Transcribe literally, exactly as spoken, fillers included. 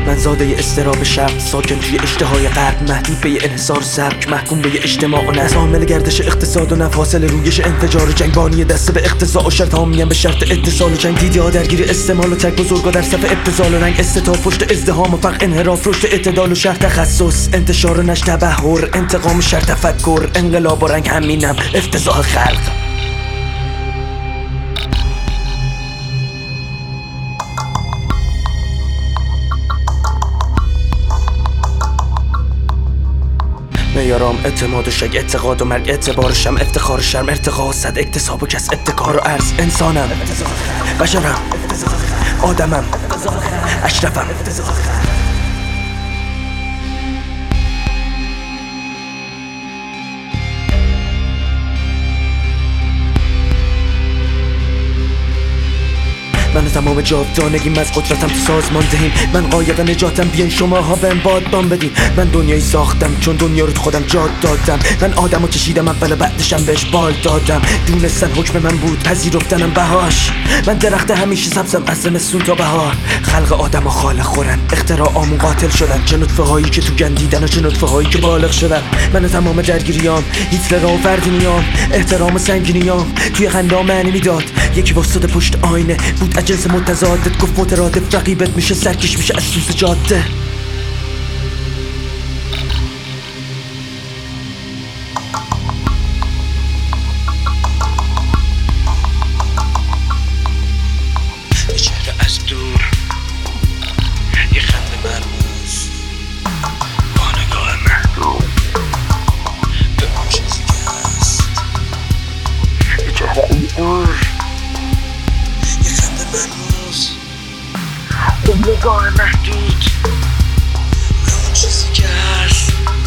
من زاده استراب شرق، ساکن توی اشتهای غرب، محدود به یه انحصار سبک، محکوم به یه اجتماع و نه عامل گردش اقتصاد و نه فاصله رویش انفجار و جنگ، بانی دسته به اقتصاع و شرط ها میگن به شرط اتصال و جنگ، دیدی ها درگیر استعمال و تک بزرگا در صف ابتذال و رنگ، استتاب پشت ازدهام و فرق انحراف، رشد اعتدال و شرط تخصص، انتشار و نشر تبحر، انتقام شرط تفکر، انقلاب و رنگ، همینم افتضاح خلق. میارام اعتماد و شک، اعتقاد و مرگ، اعتبارشم افتخار، شرم ارتقا، صد اکتساب و کس ابتکار و عرض، انسانم، بشرم، آدمم، اشرفم. من تمام جاودانگیم از قدرتم تو سازمان دهیم، من قایق نجاتم، بیاین شماها بهم بادبان بدین. من دنیایی ساختم چون دنیا رو تو خودم جاد دادم، من آدمو کشیدم اول و بعدشم بهش بال دادم، دونستن حکم من بود، پذیرفتنم بهاش. من درخت همیشه سبزم از زمستون تا بهار، خلق آدم و خالق خورن، اختراعامون قاتل شدن، چه نطفه هایی که تو گندیدن و چه نطفه هایی که بالغ شدن. من تمام درگیریام، هیتلر و فردینیام، احترام و سنگینیام، توی خنده معنی میداد، یکی واسطه پشت آینه بود جنس متضادت، گفت مترادف رقیبت میشه، سرکش میشه از سوز جاده. یه چهره از دور، یه خنده مرموز، با نگاه محدود به اون چیزی که هست. یه چهره از دور، یه خنده مرموز، با نگاه محدود به اون چیزی که هست.